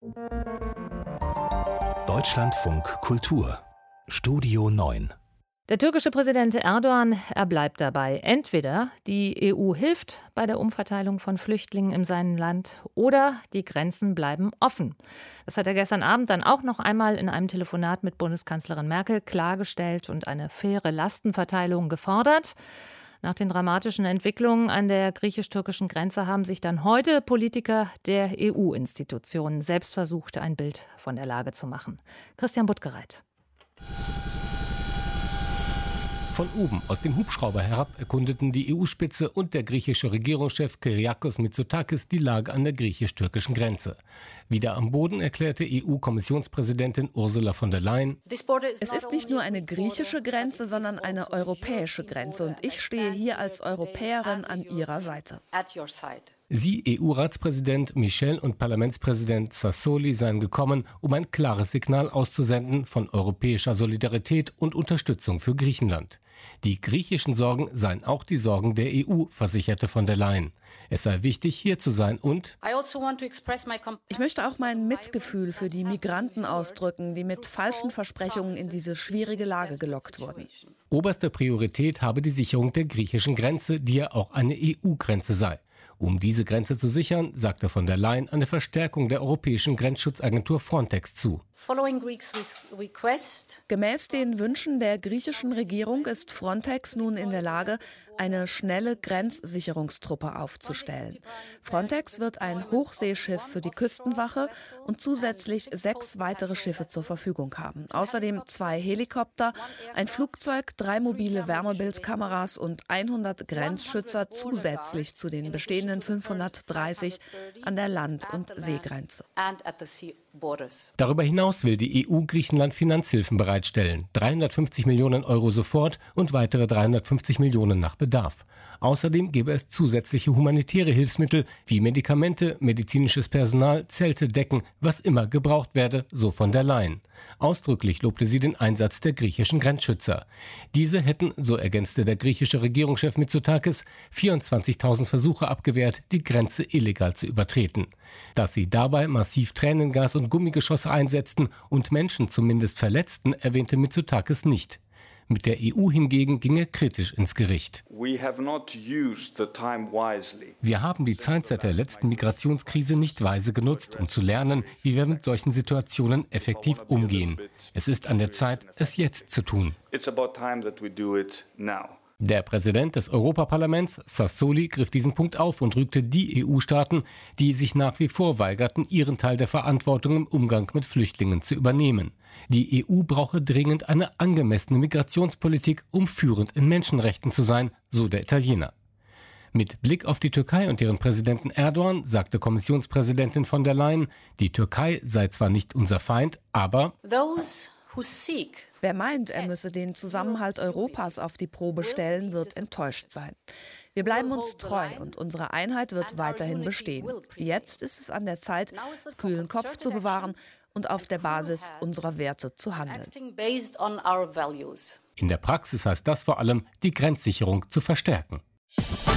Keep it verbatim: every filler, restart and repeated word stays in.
Deutschlandfunk Kultur Studio neun. Der türkische Präsident Erdoğan, er bleibt dabei. Entweder die E U hilft bei der Umverteilung von Flüchtlingen in seinem Land oder die Grenzen bleiben offen. Das hat er gestern Abend dann auch noch einmal in einem Telefonat mit Bundeskanzlerin Merkel klargestellt und eine faire Lastenverteilung gefordert. Nach den dramatischen Entwicklungen an der griechisch-türkischen Grenze haben sich dann heute Politiker der E U-Institutionen selbst versucht, ein Bild von der Lage zu machen. Christian Buttgereit. Von oben aus dem Hubschrauber herab erkundeten die E U-Spitze und der griechische Regierungschef Kyriakos Mitsotakis die Lage an der griechisch-türkischen Grenze. Wieder am Boden erklärte E U-Kommissionspräsidentin Ursula von der Leyen: Es ist nicht nur eine griechische Grenze, sondern eine europäische Grenze. Und ich stehe hier als Europäerin an Ihrer Seite. Sie, E U-Ratspräsident Michel und Parlamentspräsident Sassoli seien gekommen, um ein klares Signal auszusenden von europäischer Solidarität und Unterstützung für Griechenland. Die griechischen Sorgen seien auch die Sorgen der E U, versicherte von der Leyen. Es sei wichtig, hier zu sein und ich möchte auch mein Mitgefühl für die Migranten ausdrücken, die mit falschen Versprechungen in diese schwierige Lage gelockt wurden. Oberste Priorität habe die Sicherung der griechischen Grenze, die ja auch eine E U-Grenze sei. Um diese Grenze zu sichern, sagte von der Leyen eine Verstärkung der europäischen Grenzschutzagentur Frontex zu. Gemäß den Wünschen der griechischen Regierung ist Frontex nun in der Lage, eine schnelle Grenzsicherungstruppe aufzustellen. Frontex wird ein Hochseeschiff für die Küstenwache und zusätzlich sechs weitere Schiffe zur Verfügung haben. Außerdem zwei Helikopter, ein Flugzeug, drei mobile Wärmebildkameras und hundert Grenzschützer zusätzlich zu den bestehenden fünfhundertdreißig an der Land- und Seegrenze. Darüber hinaus will die E U Griechenland Finanzhilfen bereitstellen. dreihundertfünfzig Millionen Euro sofort und weitere dreihundertfünfzig Millionen nach Bedarf. Außerdem gäbe es zusätzliche humanitäre Hilfsmittel wie Medikamente, medizinisches Personal, Zelte, Decken, was immer gebraucht werde, so von der Leyen. Ausdrücklich lobte sie den Einsatz der griechischen Grenzschützer. Diese hätten, so ergänzte der griechische Regierungschef Mitsotakis, vierundzwanzigtausend Versuche abgewehrt, die Grenze illegal zu übertreten. Dass sie dabei massiv Tränengas und Gummigeschosse einsetzten und Menschen zumindest verletzten, erwähnte Mitsotakis nicht. Mit der E U hingegen ging er kritisch ins Gericht. Wir haben die Zeit seit der letzten Migrationskrise nicht weise genutzt, um zu lernen, wie wir mit solchen Situationen effektiv umgehen. Es ist an der Zeit, es jetzt zu tun. Der Präsident des Europaparlaments, Sassoli, griff diesen Punkt auf und rügte die E U-Staaten, die sich nach wie vor weigerten, ihren Teil der Verantwortung im Umgang mit Flüchtlingen zu übernehmen. Die E U brauche dringend eine angemessene Migrationspolitik, um führend in Menschenrechten zu sein, so der Italiener. Mit Blick auf die Türkei und ihren Präsidenten Erdoğan sagte Kommissionspräsidentin von der Leyen, die Türkei sei zwar nicht unser Feind, aber wer meint, er müsse den Zusammenhalt Europas auf die Probe stellen, wird enttäuscht sein. Wir bleiben uns treu und unsere Einheit wird weiterhin bestehen. Jetzt ist es an der Zeit, kühlen Kopf zu bewahren und auf der Basis unserer Werte zu handeln. In der Praxis heißt das vor allem, die Grenzsicherung zu verstärken.